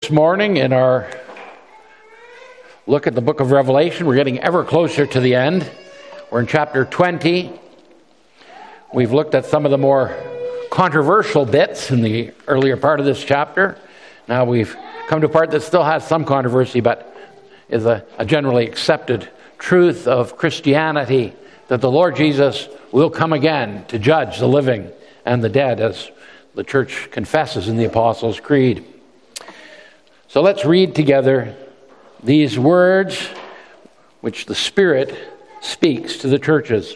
This morning in our look at the book of Revelation, we're getting ever closer to the end. We're in chapter 20. We've looked at some of the more controversial bits in the earlier part of this chapter. Now we've come to a part that still has some controversy, but is a generally accepted truth of Christianity, that the Lord Jesus will come again to judge the living and the dead, as the church confesses in the Apostles' Creed. So let's read together these words which the Spirit speaks to the churches.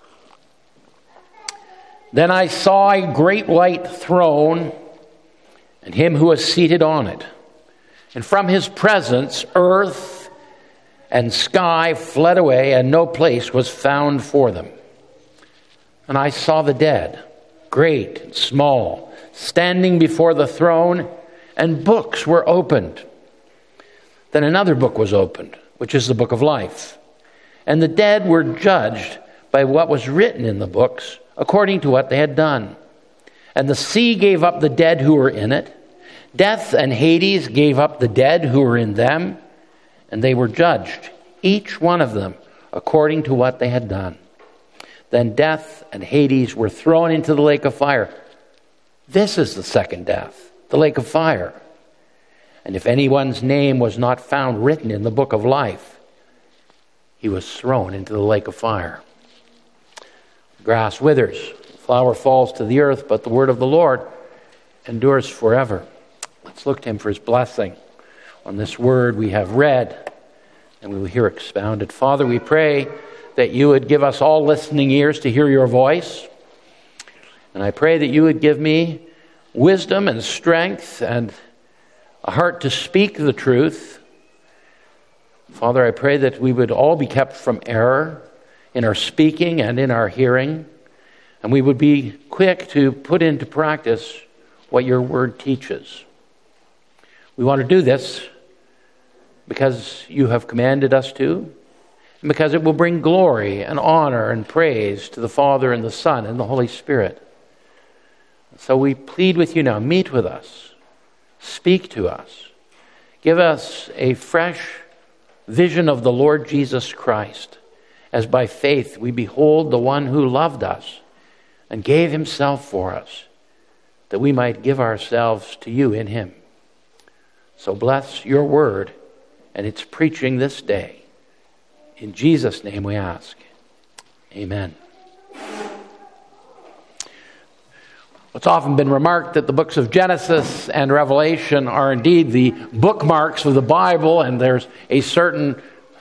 Then I saw a great white throne and him who was seated on it. And from his presence, earth and sky fled away, and no place was found for them. And I saw the dead, great and small, standing before the throne, and books were opened. Then another book was opened, which is the book of life. And the dead were judged by what was written in the books, according to what they had done. And the sea gave up the dead who were in it. Death and Hades gave up the dead who were in them. And they were judged, each one of them, according to what they had done. Then death and Hades were thrown into the lake of fire. This is the second death, the lake of fire. And if anyone's name was not found written in the book of life, he was thrown into the lake of fire. The grass withers, the flower falls to the earth, but the word of the Lord endures forever. Let's look to him for his blessing on this word we have read, and we will hear expounded. Father, we pray that you would give us all listening ears to hear your voice. And I pray that you would give me wisdom and strength and a heart to speak the truth. Father, I pray that we would all be kept from error in our speaking and in our hearing, and we would be quick to put into practice what your word teaches. We want to do this because you have commanded us to, and because it will bring glory and honor and praise to the Father and the Son and the Holy Spirit. So we plead with you now, meet with us, speak to us, give us a fresh vision of the Lord Jesus Christ, as by faith we behold the one who loved us and gave himself for us, that we might give ourselves to you in him. So bless your word and its preaching this day. In Jesus' name we ask. Amen. It's often been remarked that the books of Genesis and Revelation are indeed the bookmarks of the Bible, and there's a certain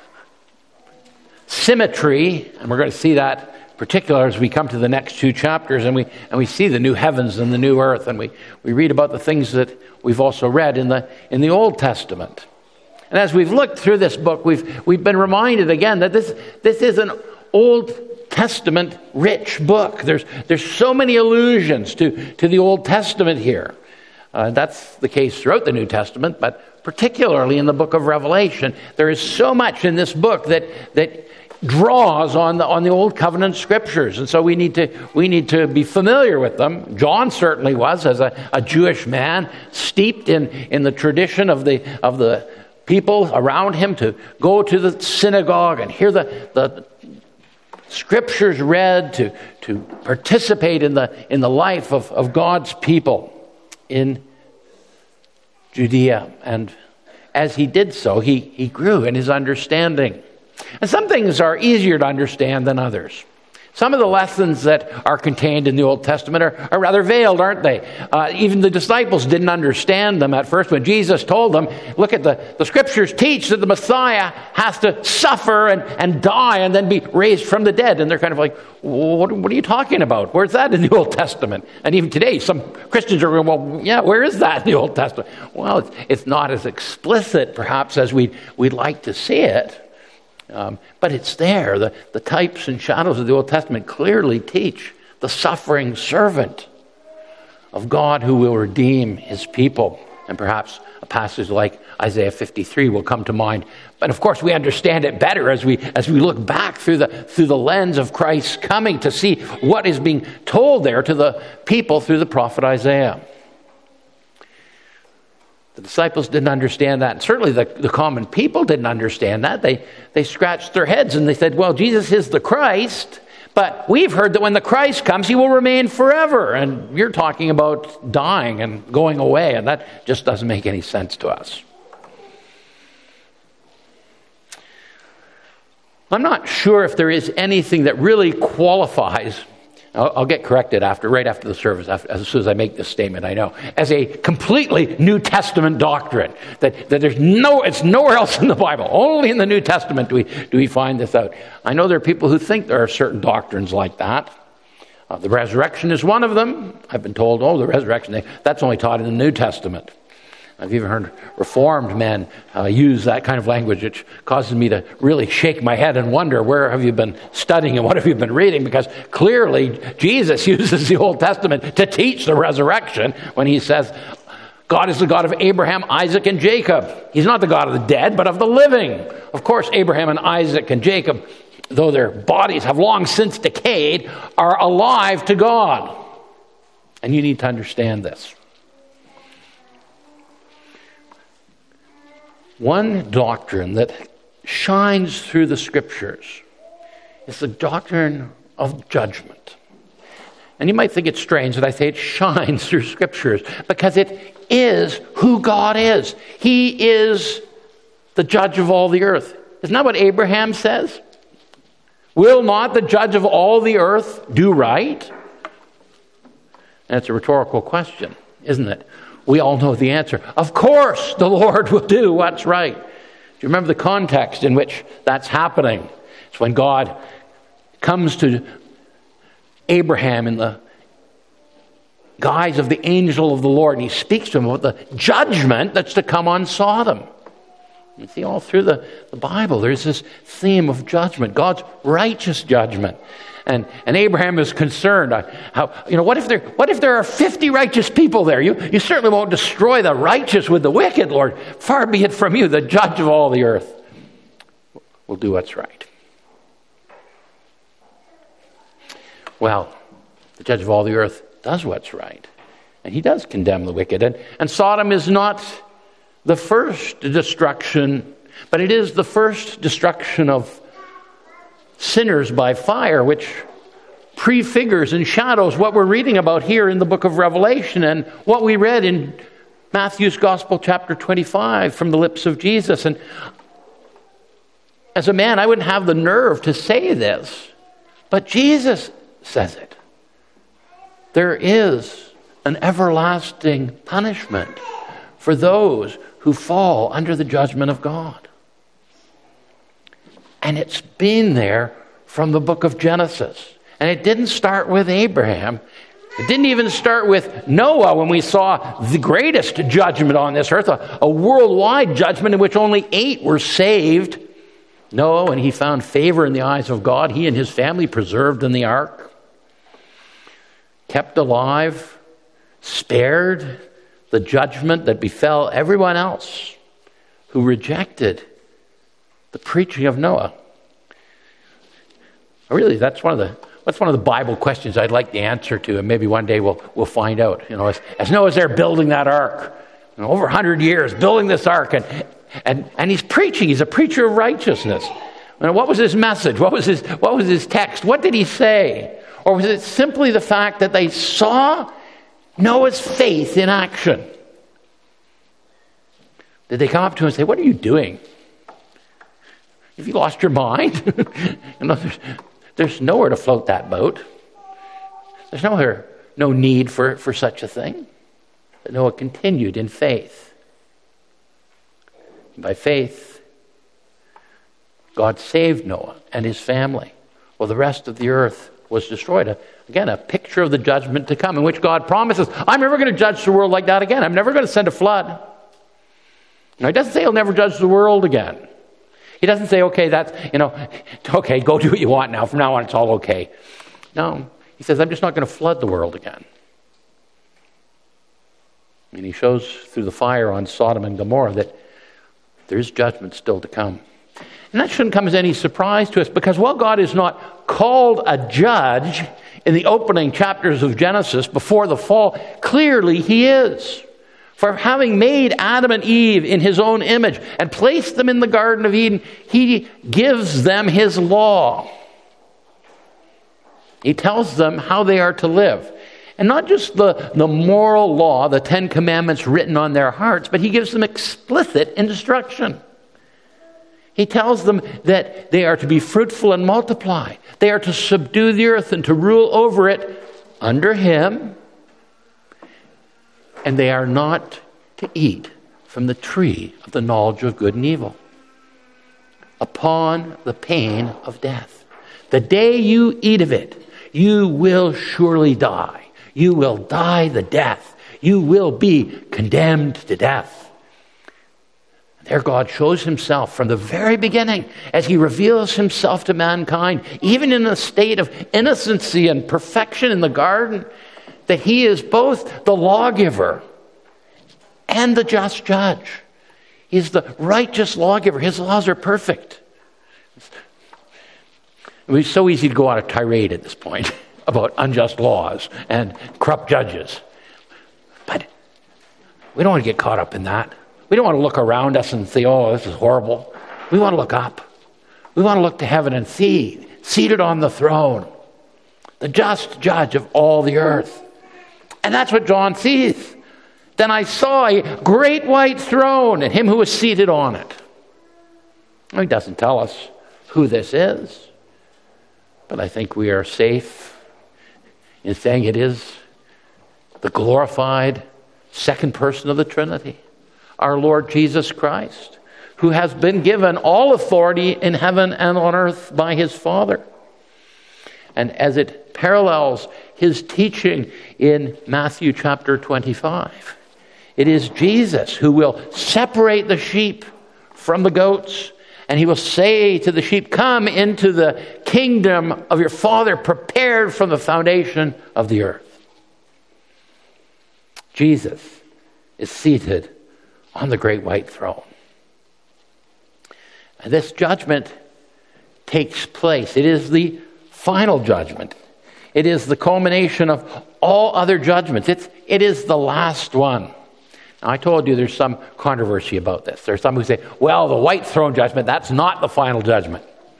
symmetry, and we're going to see that in particular as we come to the next two chapters, and we see the new heavens and the new earth, and we read about the things that we've also read in the Old Testament. And as we've looked through this book, we've been reminded again that this is an Old Testament rich book. There's so many allusions to the Old Testament here. That's the case throughout the New Testament, but particularly in the book of Revelation, there is so much in this book that draws on the Old Covenant scriptures, and so we need to be familiar with them. John certainly was, as a Jewish man, steeped in the tradition of the people around him, to go to the synagogue and hear the scriptures read, to participate in the life of God's people in Judea. And as he did so, he grew in his understanding. And some things are easier to understand than others. Some of the lessons that are contained in the Old Testament are rather veiled, aren't they? Even the disciples didn't understand them at first when Jesus told them, look at the scriptures teach that the Messiah has to suffer and die and then be raised from the dead. And they're kind of like, what are you talking about? Where's that in the Old Testament? And even today, some Christians are going, well, yeah, where is that in the Old Testament? Well, it's not as explicit, perhaps, as we'd like to see it. But it's there. The types and shadows of the Old Testament clearly teach the suffering servant of God who will redeem his people. And perhaps a passage like Isaiah 53 will come to mind. But of course we understand it better as we look back through the lens of Christ's coming to see what is being told there to the people through the prophet Isaiah. The disciples didn't understand that. And certainly the common people didn't understand that. They scratched their heads and they said, well, Jesus is the Christ, but we've heard that when the Christ comes, he will remain forever. And you're talking about dying and going away, and that just doesn't make any sense to us. I'm not sure if there is anything that really qualifies, I'll get corrected right after the service, as soon as I make this statement, I know, as a completely New Testament doctrine, that it's nowhere else in the Bible. Only in the New Testament do we find this out. I know there are people who think there are certain doctrines like that. The resurrection is one of them. I've been told, the resurrection, that's only taught in the New Testament. I've even heard Reformed men use that kind of language, which causes me to really shake my head and wonder, where have you been studying and what have you been reading? Because clearly Jesus uses the Old Testament to teach the resurrection when he says, God is the God of Abraham, Isaac, and Jacob. He's not the God of the dead, but of the living. Of course, Abraham and Isaac and Jacob, though their bodies have long since decayed, are alive to God. And you need to understand this. One doctrine that shines through the Scriptures is the doctrine of judgment. And you might think it's strange that I say it shines through Scriptures, because it is who God is. He is the judge of all the earth. Isn't that what Abraham says? Will not the judge of all the earth do right? And it's a rhetorical question, isn't it? We all know the answer. Of course, the Lord will do what's right. Do you remember the context in which that's happening? It's when God comes to Abraham in the guise of the angel of the Lord, and he speaks to him about the judgment that's to come on Sodom. You see, all through the Bible, there's this theme of judgment, God's righteous judgment. And Abraham is concerned. What if there are 50 righteous people there? You certainly won't destroy the righteous with the wicked, Lord. Far be it from you, the judge of all the earth will do what's right. Well, the judge of all the earth does what's right. And he does condemn the wicked. And Sodom is not the first destruction, but it is the first destruction of sinners by fire, which prefigures and shadows what we're reading about here in the book of Revelation and what we read in Matthew's Gospel, chapter 25, from the lips of Jesus. And as a man, I wouldn't have the nerve to say this, but Jesus says it. There is an everlasting punishment for those who fall under the judgment of God. And it's been there from the book of Genesis. And it didn't start with Abraham. It didn't even start with Noah when we saw the greatest judgment on this earth, a worldwide judgment in which only 8 were saved. Noah, when he found favor in the eyes of God, he and his family preserved in the ark, kept alive, spared the judgment that befell everyone else who rejected the preaching of Noah. Really, that's one of the Bible questions I'd like the answer to, and maybe one day we'll find out. As Noah's there building that ark, over 100 years building this ark, and he's preaching. He's a preacher of righteousness. What was his message? What was his text? What did he say? Or was it simply the fact that they saw Noah's faith in action? Did they come up to him and say, "What are you doing? Have you lost your mind?" There's nowhere to float that boat. There's no need for such a thing. But Noah continued in faith. By faith, God saved Noah and his family, while the rest of the earth was destroyed. Again, a picture of the judgment to come, in which God promises, I'm never going to judge the world like that again. I'm never going to send a flood. Now, he doesn't say he'll never judge the world again. He doesn't say, okay, okay, go do what you want now. From now on, it's all okay. No, he says, I'm just not going to flood the world again. And he shows through the fire on Sodom and Gomorrah that there is judgment still to come. And that shouldn't come as any surprise to us, because while God is not called a judge in the opening chapters of Genesis before the fall, clearly he is. For having made Adam and Eve in his own image and placed them in the Garden of Eden, he gives them his law. He tells them how they are to live. And not just the moral law, the 10 Commandments written on their hearts, but he gives them explicit instruction. He tells them that they are to be fruitful and multiply. They are to subdue the earth and to rule over it under him. And they are not to eat from the tree of the knowledge of good and evil, upon the pain of death. The day you eat of it, you will surely die. You will die the death. You will be condemned to death. There God shows himself from the very beginning as he reveals himself to mankind, even in a state of innocency and perfection in the garden, that he is both the lawgiver and the just judge. He's the righteous lawgiver. His laws are perfect. It was so easy to go on a tirade at this point about unjust laws and corrupt judges. But we don't want to get caught up in that. We don't want to look around us and say, oh, this is horrible. We want to look up. We want to look to heaven and see, seated on the throne, the just judge of all the earth. And that's what John sees. Then I saw a great white throne and him who was seated on it. Well, he doesn't tell us who this is, but I think we are safe in saying it is the glorified second person of the Trinity, our Lord Jesus Christ, who has been given all authority in heaven and on earth by his Father. And as it parallels his teaching in Matthew chapter 25, it is Jesus who will separate the sheep from the goats, and he will say to the sheep, come into the kingdom of your Father prepared from the foundation of the earth. Jesus is seated on the great white throne. And this judgment takes place. It is the final judgment. It is the culmination of all other judgments. It is the last one. Now, I told you there's some controversy about this. There's some who say, well, the white throne judgment, that's not the final judgment.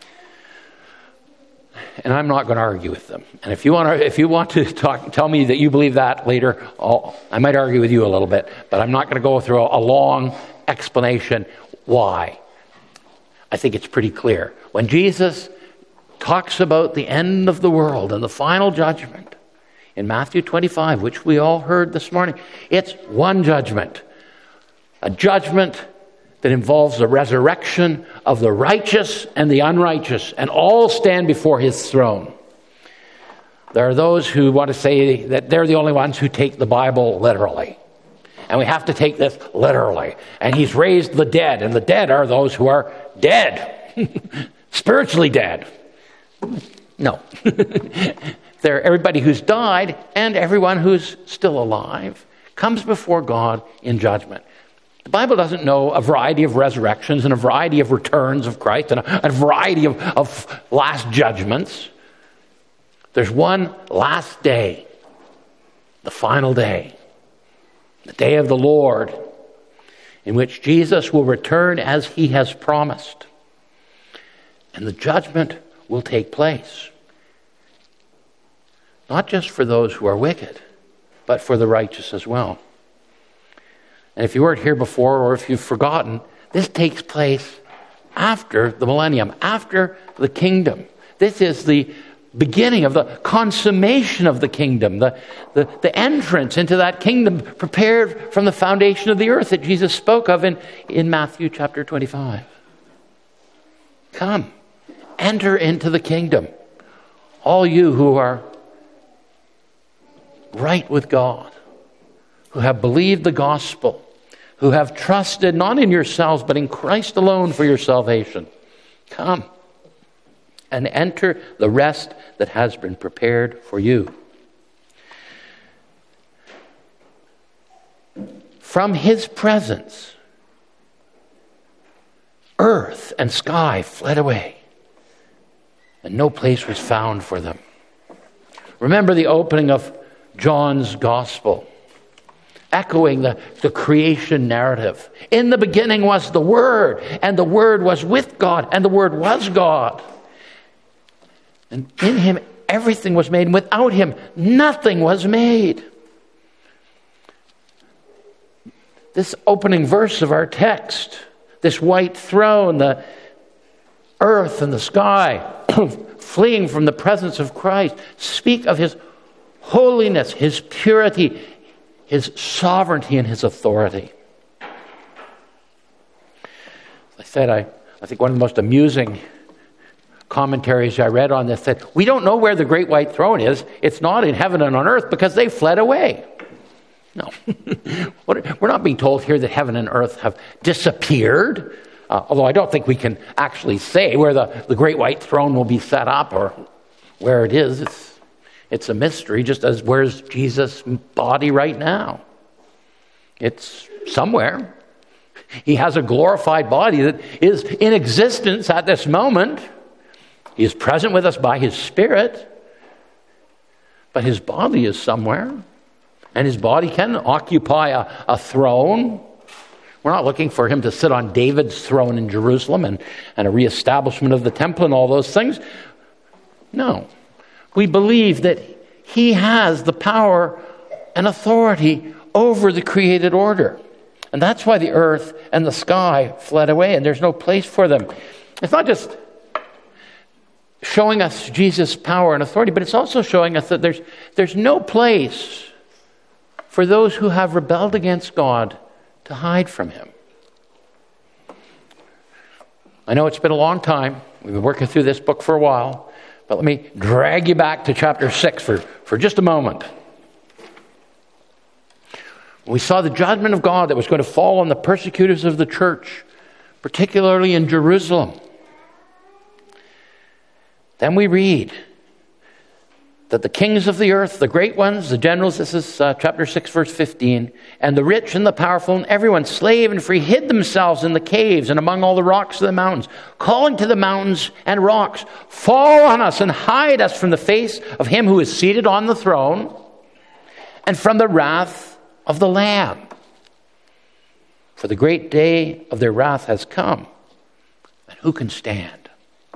And I'm not going to argue with them. And if you want to tell me that you believe that later, I might argue with you a little bit, but I'm not going to go through a long explanation why. I think it's pretty clear. When Jesus talks about the end of the world and the final judgment in Matthew 25, which we all heard this morning, it's one judgment. A judgment that involves the resurrection of the righteous and the unrighteous, and all stand before his throne. There are those who want to say that they're the only ones who take the Bible literally. And we have to take this literally. And he's raised the dead, and the dead are those who are dead, spiritually dead. No. They're everybody who's died and everyone who's still alive comes before God in judgment. The Bible doesn't know a variety of resurrections and a variety of returns of Christ and a variety of last judgments. There's one last day, the final day, the day of the Lord, in which Jesus will return as he has promised. And the judgment will take place. Not just for those who are wicked, but for the righteous as well. And if you weren't here before, or if you've forgotten, this takes place after the millennium, after the kingdom. This is the beginning of the consummation of the kingdom, the entrance into that kingdom prepared from the foundation of the earth that Jesus spoke of in Matthew chapter 25. Come, enter into the kingdom, all you who are right with God, who have believed the gospel, who have trusted not in yourselves but in Christ alone for your salvation. Come and enter the rest that has been prepared for you. From his presence, earth and sky fled away, and no place was found for them. Remember the opening of John's gospel. echoing the creation narrative. In the beginning was the Word, and the Word was with God, and the Word was God. And in him everything was made, and without him nothing was made. This opening verse of our text, this white throne, the earth and the sky fleeing from the presence of Christ, speak of his holiness, his purity, his sovereignty, and his authority. As I said, I think one of the most amusing commentaries I read on this said, we don't know where the great white throne is. It's not in heaven and on earth because they fled away. No. We're not being told here that heaven and earth have disappeared, although I don't think we can actually say where the great white throne will be set up or where it is. It's a mystery, just as where's Jesus' body right now? It's somewhere. He has a glorified body that is in existence at this moment. He is present with us by his Spirit, but his body is somewhere. And his body can occupy a throne. We're not looking for him to sit on David's throne in Jerusalem and a reestablishment of the temple and all those things. No. We believe that he has the power and authority over the created order. And that's why the earth and the sky fled away, and there's no place for them. It's not just showing us Jesus' power and authority, but it's also showing us that there's no place for those who have rebelled against God to hide from him. I know it's been a long time. We've been working through this book for a while. But let me drag you back to chapter 6 for just a moment. We saw the judgment of God that was going to fall on the persecutors of the church, particularly in Jerusalem. Then we read that the kings of the earth, the great ones, the generals, this is chapter 6, verse 15, and the rich and the powerful and everyone, slave and free, hid themselves in the caves and among all the rocks of the mountains, calling to the mountains and rocks, fall on us and hide us from the face of him who is seated on the throne and from the wrath of the Lamb. For the great day of their wrath has come, and who can stand?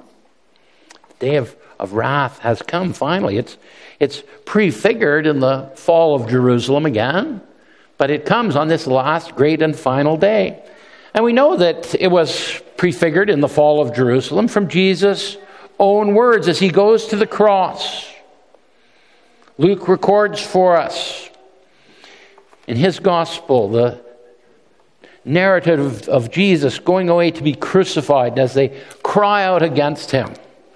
The day of wrath has come finally. It's prefigured in the fall of Jerusalem again, but it comes on this last great and final day. And we know that it was prefigured in the fall of Jerusalem from Jesus' own words as he goes to the cross. Luke records for us in his gospel the narrative of Jesus going away to be crucified as they cry out against him.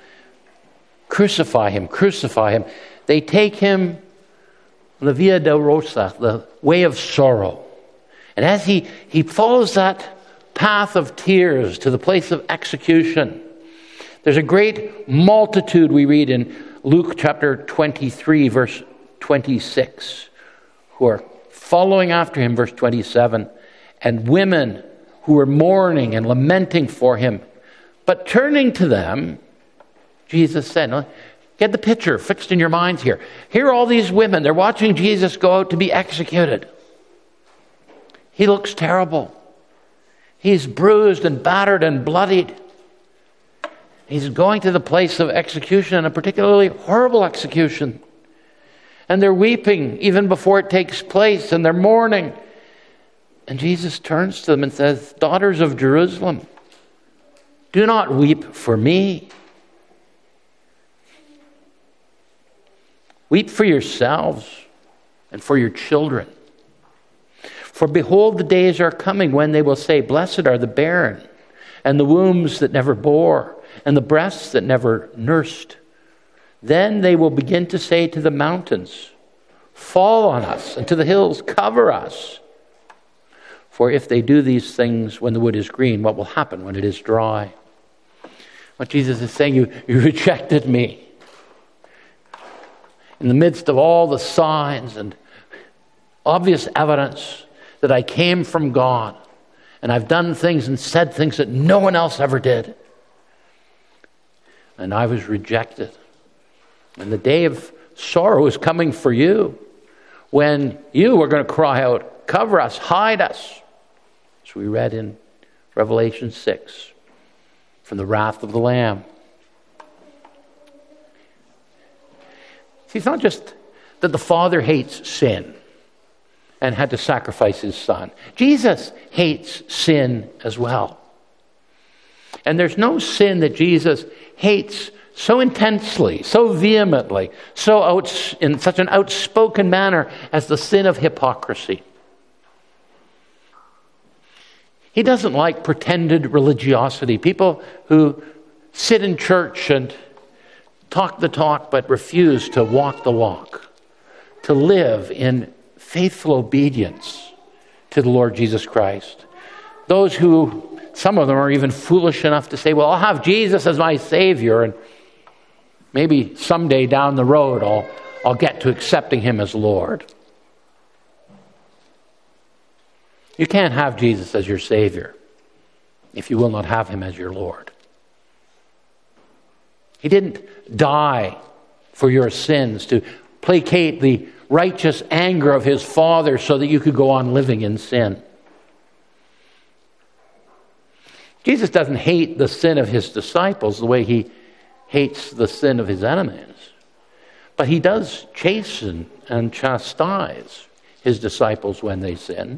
Crucify him, crucify him. They take him, La Via Dolorosa, the way of sorrow. And as he follows that path of tears to the place of execution, there's a great multitude, we read in Luke chapter 23, verse 26, who are following after him, verse 27, and women who are mourning and lamenting for him. But turning to them, Jesus said, get the picture fixed in your minds here. Here are all these women. They're watching Jesus go out to be executed. He looks terrible. He's bruised and battered and bloodied. He's going to the place of execution, and a particularly horrible execution. And they're weeping even before it takes place, and they're mourning. And Jesus turns to them and says, daughters of Jerusalem, do not weep for me. Weep for yourselves and for your children. For behold, the days are coming when they will say, blessed are the barren, and the wombs that never bore, and the breasts that never nursed. Then they will begin to say to the mountains, fall on us, and to the hills, cover us. For if they do these things when the wood is green, what will happen when it is dry? What Jesus is saying, you rejected me. In the midst of all the signs and obvious evidence that I came from God, and I've done things and said things that no one else ever did, and I was rejected. And the day of sorrow is coming for you, when you are going to cry out, cover us, hide us, as we read in Revelation 6, from the wrath of the Lamb. See, it's not just that the Father hates sin and had to sacrifice his Son. Jesus hates sin as well. And there's no sin that Jesus hates so intensely, so vehemently, in such an outspoken manner as the sin of hypocrisy. He doesn't like pretended religiosity, people who sit in church and talk the talk but refuse to walk the walk, to live in faithful obedience to the Lord Jesus Christ. Those who, some of them are even foolish enough to say, well, I'll have Jesus as my Savior, and maybe someday down the road I'll get to accepting him as Lord. You can't have Jesus as your Savior if you will not have him as your Lord. He didn't die for your sins to placate the righteous anger of his Father so that you could go on living in sin. Jesus doesn't hate the sin of his disciples the way he hates the sin of his enemies. But he does chasten and chastise his disciples when they sin.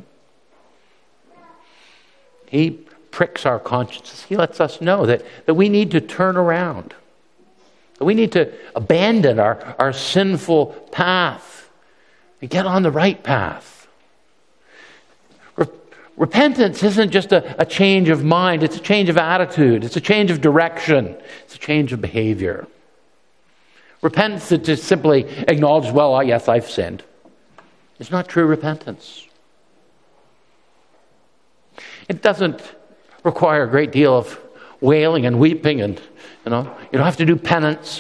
He pricks our consciences. He lets us know that we need to turn around. That we need to abandon our sinful path and get on the right path. Repentance isn't just a change of mind. It's a change of attitude. It's a change of direction. It's a change of behavior. Repentance is just simply acknowledge, well, yes, I've sinned. It's not true repentance. It doesn't require a great deal of wailing and weeping, and you don't have to do penance.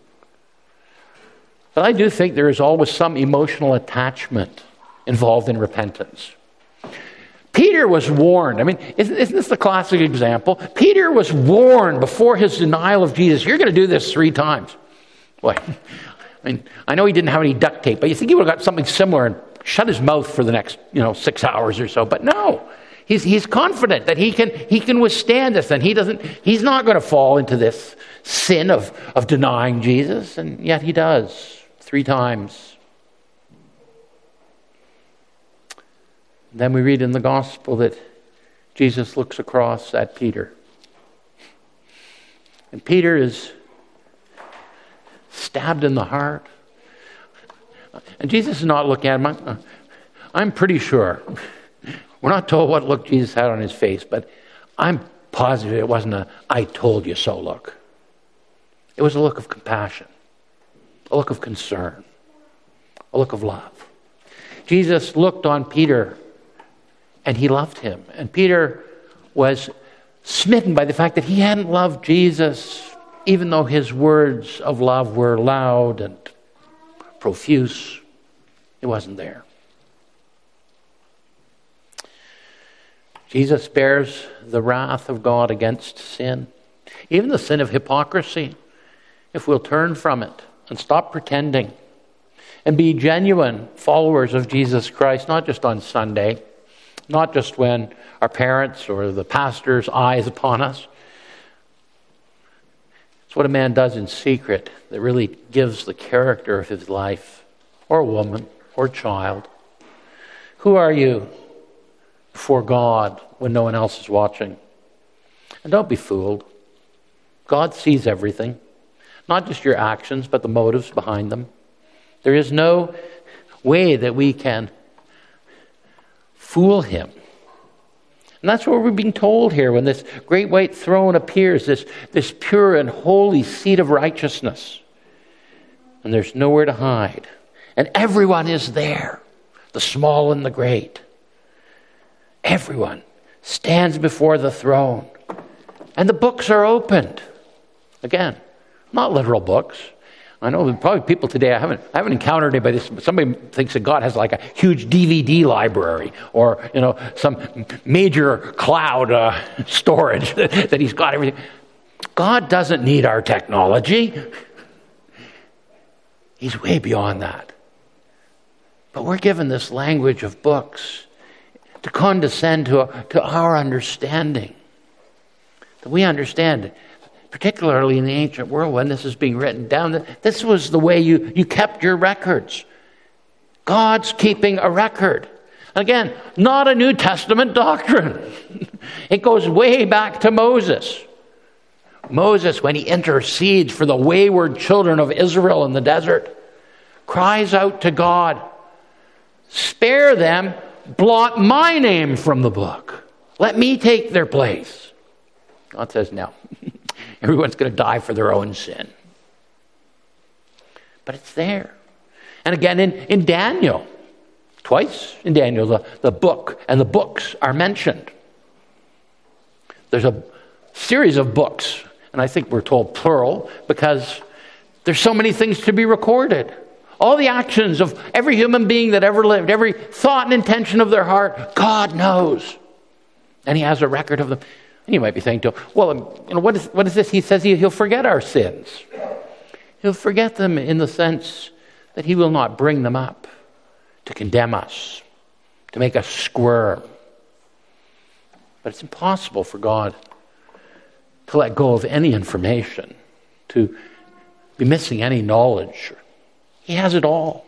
But I do think there is always some emotional attachment involved in repentance. Peter was warned. I mean, isn't this the classic example? Peter was warned before his denial of Jesus, you're going to do this 3 times. Boy, I mean, I know he didn't have any duct tape, but you think he would have got something similar and shut his mouth for the next 6 hours or so. But no. He's confident that he can withstand this, and he's not going to fall into this sin of denying Jesus, and yet he does 3 times. Then we read in the gospel that Jesus looks across at Peter. And Peter is stabbed in the heart. And Jesus is not looking at him. I'm pretty sure. We're not told what look Jesus had on his face, but I'm positive it wasn't a I told you so look. It was a look of compassion, a look of concern, a look of love. Jesus looked on Peter and he loved him. And Peter was smitten by the fact that he hadn't loved Jesus, even though his words of love were loud and profuse. It wasn't there. Jesus bears the wrath of God against sin, even the sin of hypocrisy, if we'll turn from it and stop pretending and be genuine followers of Jesus Christ, not just on Sunday, not just when our parents or the pastor's eye is upon us. It's what a man does in secret that really gives the character of his life, or a woman, or child. Who are you before God when no one else is watching? And don't be fooled. God sees everything, not just your actions, but the motives behind them. There is no way that we can fool him. And that's what we're being told here when this great white throne appears, this pure and holy seat of righteousness. And there's nowhere to hide. And everyone is there, the small and the great. Everyone stands before the throne. And the books are opened. Again, not literal books. I know probably people today, I haven't encountered anybody, somebody thinks that God has like a huge DVD library or, some major cloud storage that he's got everything. God doesn't need our technology. He's way beyond that. But we're given this language of books to condescend to our understanding. That we understand, particularly in the ancient world when this is being written down, that this was the way you kept your records. God's keeping a record. Again, not a New Testament doctrine. It goes way back to Moses. Moses, when he intercedes for the wayward children of Israel in the desert, cries out to God, "Spare them, blot my name from the book. Let me take their place." God says, no. Everyone's going to die for their own sin. But it's there. And again in Daniel, twice in Daniel, the book and the books are mentioned. There's a series of books, and I think we're told plural, because there's so many things to be recorded. All the actions of every human being that ever lived, every thought and intention of their heart, God knows. And he has a record of them. And you might be thinking, well, what is this? He says he'll forget our sins. He'll forget them in the sense that he will not bring them up to condemn us, to make us squirm. But it's impossible for God to let go of any information, to be missing any knowledge. He has it all.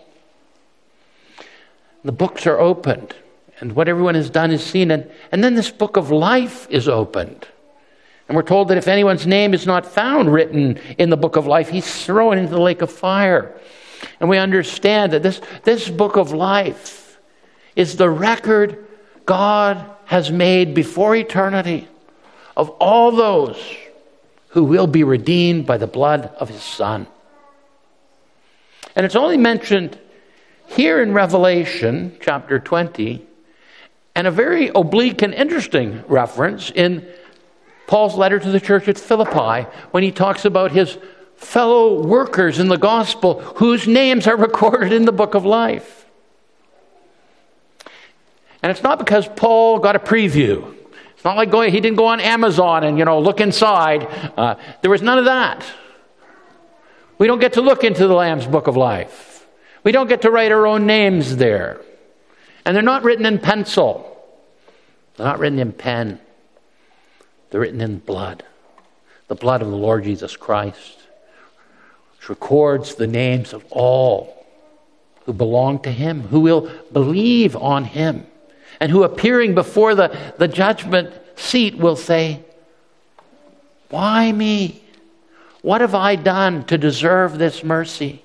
The books are opened, and what everyone has done is seen. And then this book of life is opened. And we're told that if anyone's name is not found written in the book of life, he's thrown into the lake of fire. And we understand that this book of life is the record God has made before eternity of all those who will be redeemed by the blood of his Son. And it's only mentioned here in Revelation chapter 20, and a very oblique and interesting reference in Paul's letter to the church at Philippi when he talks about his fellow workers in the gospel whose names are recorded in the book of life. And it's not because Paul got a preview. It's not like he didn't go on Amazon and, look inside. There was none of that. We don't get to look into the Lamb's book of life. We don't get to write our own names there. And they're not written in pencil. They're not written in pen. They're written in blood. The blood of the Lord Jesus Christ, which records the names of all who belong to him, who will believe on him, and who appearing before the judgment seat will say, "Why me? What have I done to deserve this mercy?"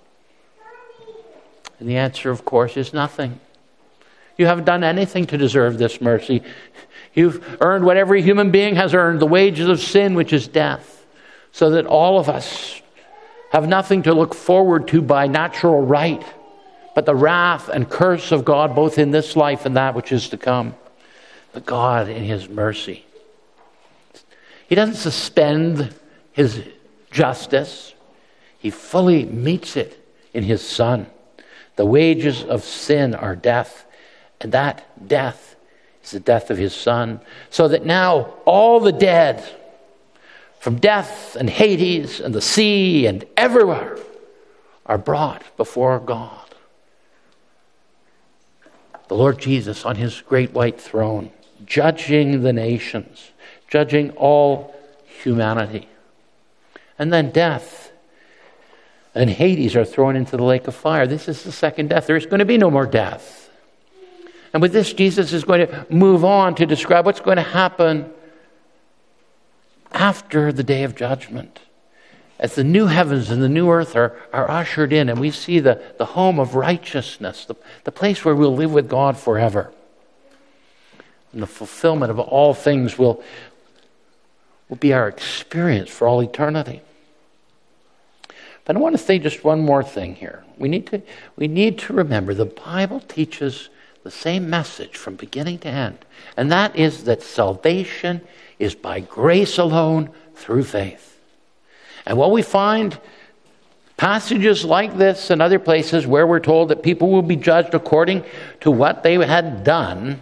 And the answer, of course, is nothing. You haven't done anything to deserve this mercy. You've earned what every human being has earned, the wages of sin, which is death, so that all of us have nothing to look forward to by natural right, but the wrath and curse of God, both in this life and that which is to come. But God, in his mercy, he doesn't suspend his justice. He fully meets it in his Son. The wages of sin are death, and that death is the death of his Son, so that now all the dead, from death and Hades and the sea and everywhere, are brought before God. The Lord Jesus on his great white throne, judging the nations, judging all humanity. And then death and Hades are thrown into the lake of fire. This is the second death. There's going to be no more death. And with this, Jesus is going to move on to describe what's going to happen after the day of judgment, as the new heavens and the new earth are ushered in, and we see the home of righteousness, the place where we'll live with God forever. And the fulfillment of all things will be our experience for all eternity. But I want to say just one more thing here. We need to remember the Bible teaches the same message from beginning to end, and that is that salvation is by grace alone through faith. And what we find passages like this and other places where we're told that people will be judged according to what they had done,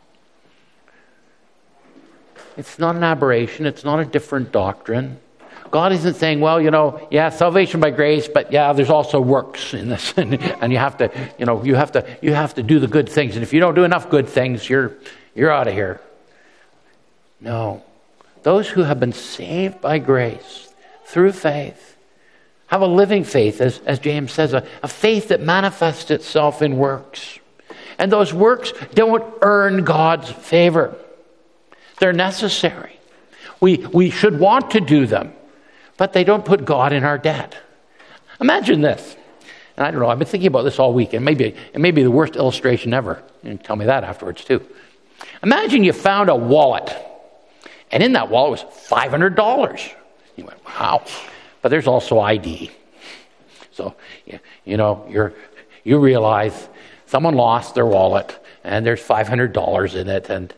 it's not an aberration, it's not a different doctrine. God isn't saying, well, yeah, salvation by grace, but yeah, there's also works in this, and you have to do the good things, and if you don't do enough good things, you're out of here. No, those who have been saved by grace through faith have a living faith, as James says, a faith that manifests itself in works, and those works don't earn God's favor. They're necessary. We should want to do them, but they don't put God in our debt. Imagine this. And I don't know, I've been thinking about this all week, and it may be the worst illustration ever. You can tell me that afterwards too. Imagine you found a wallet, and in that wallet was $500. You went, wow. But there's also ID. So, you realize someone lost their wallet, and there's $500 in it, and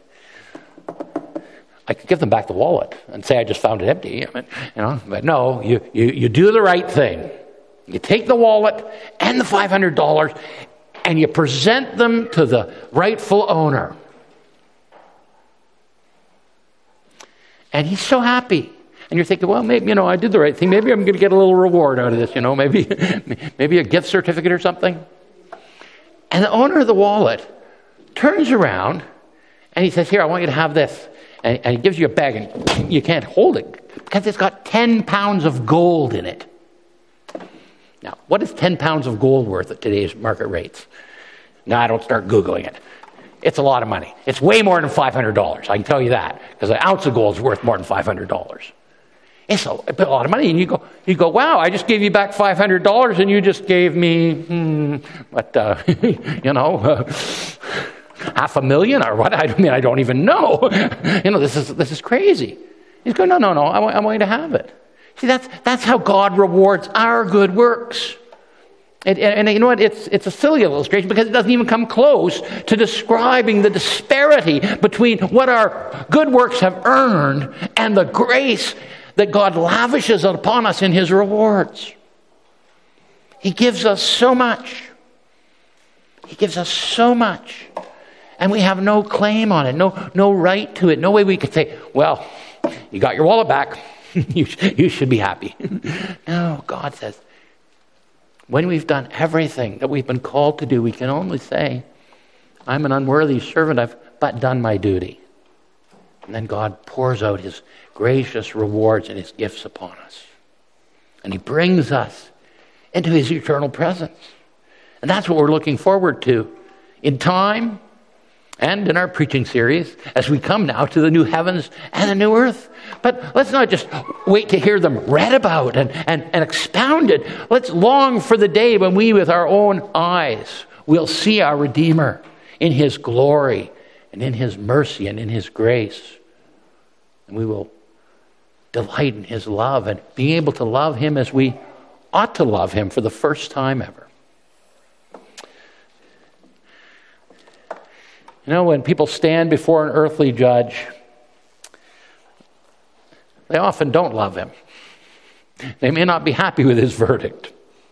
I could give them back the wallet and say I just found it empty. But no, you do the right thing. You take the wallet and the $500 and you present them to the rightful owner. And he's so happy. And you're thinking, well, maybe, I did the right thing. Maybe I'm going to get a little reward out of this, maybe a gift certificate or something. And the owner of the wallet turns around and he says, here, I want you to have this. And he gives you a bag, and you can't hold it because it's got 10 pounds of gold in it. Now, what is 10 pounds of gold worth at today's market rates? Now, I don't start Googling it. It's a lot of money. It's way more than $500. I can tell you that, because an ounce of gold is worth more than $500. It's a lot of money. And you go, wow, I just gave you back $500, and you just gave me, $500,000 or what? I don't even know. This is crazy. He's going, no, I want you to have it. See, that's how God rewards our good works. And you know what? It's a silly illustration because it doesn't even come close to describing the disparity between what our good works have earned and the grace that God lavishes upon us in his rewards. He gives us so much. He gives us so much. And we have no claim on it, no right to it. No way we could say, well, you got your wallet back. you should be happy. No, God says, when we've done everything that we've been called to do, we can only say, I'm an unworthy servant, I've but done my duty. And then God pours out his gracious rewards and his gifts upon us. And he brings us into his eternal presence. And that's what we're looking forward to in time and in our preaching series as we come now to the new heavens and the new earth. But let's not just wait to hear them read about and expounded. Let's long for the day when we with our own eyes will see our Redeemer in his glory and in his mercy and in his grace. And we will delight in his love and being able to love him as we ought to love him for the first time ever. When people stand before an earthly judge, they often don't love him. They may not be happy with his verdict.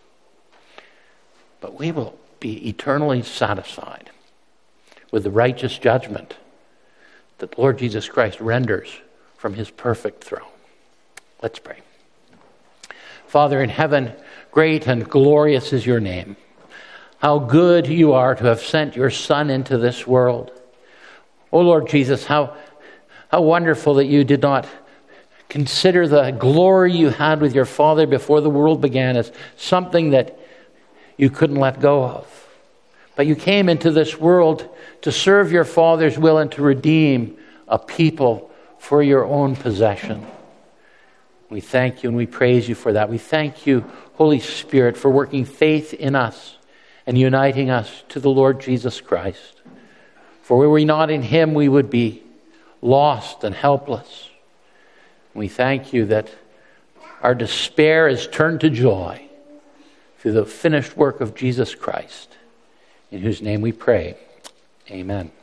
But we will be eternally satisfied with the righteous judgment that the Lord Jesus Christ renders from his perfect throne. Let's pray. Father in heaven, great and glorious is your name. How good you are to have sent your Son into this world. Oh Lord Jesus, how wonderful that you did not consider the glory you had with your Father before the world began as something that you couldn't let go of. But you came into this world to serve your Father's will and to redeem a people for your own possession. We thank you and we praise you for that. We thank you, Holy Spirit, for working faith in us and uniting us to the Lord Jesus Christ. For were we not in him, we would be lost and helpless. We thank you that our despair is turned to joy through the finished work of Jesus Christ, in whose name we pray. Amen.